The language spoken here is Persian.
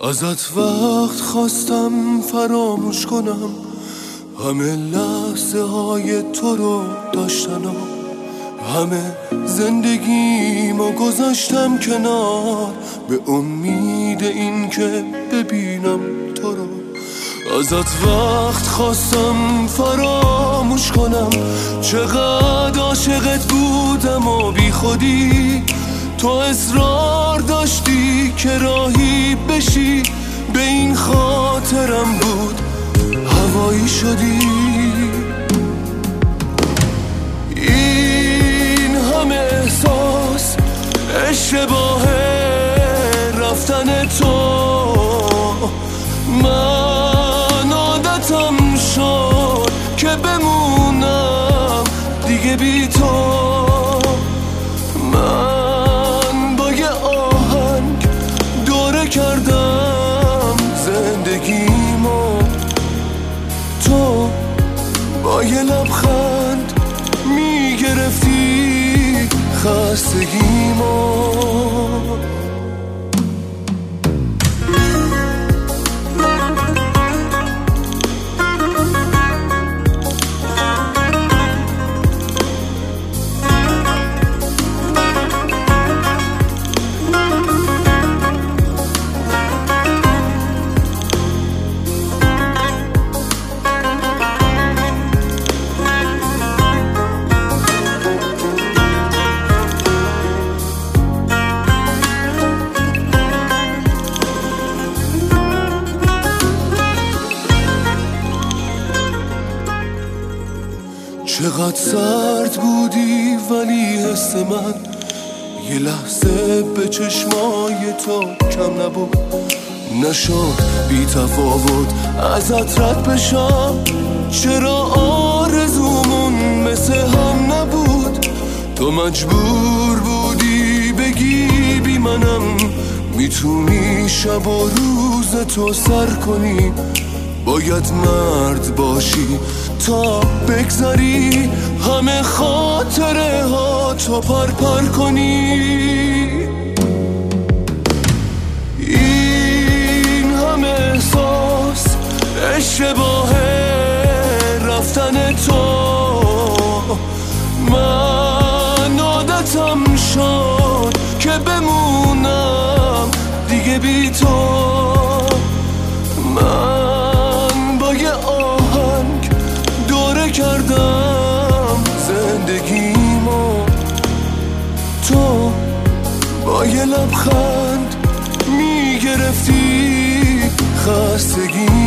ازت وقت خواستم فراموش کنم همه لحظه های تو رو داشتنم، همه زندگیمو گذاشتم کنار به امید این که ببینم تو رو. ازت وقت خواستم فراموش کنم چقدر عاشقت بودم و بی خودی تو اصرار داشتی که راهی بشی، به این خاطرم بود هوایی شدی. این همه احساس اشتباه رفتن تو، من عادتم شد که بمونم دیگه بی تو. من با یه آهنگ دوره کردم زندگیمو، تو با یه لبخند میگرفتی خستگیمو. چقدر سرد بودی ولی حس من یه لحظه به چشمای تو کم نبود. نشد بی تفاوت ازت رد بشم، چرا آرزومون مثل هم نبود. تو مجبور بودی بگی بی منم میتونی شب و روز تو سر کنی، باید مرد باشی تا بگذاری همه خاطره ها تو پر کنی. این همه احساس اشتباه رفتن تو، من عادتم شد که بمونم دیگه بی تو. من با یه آهنگ دوره کردم زندگیمو، تو با یه لبخند میگرفتی خستگی.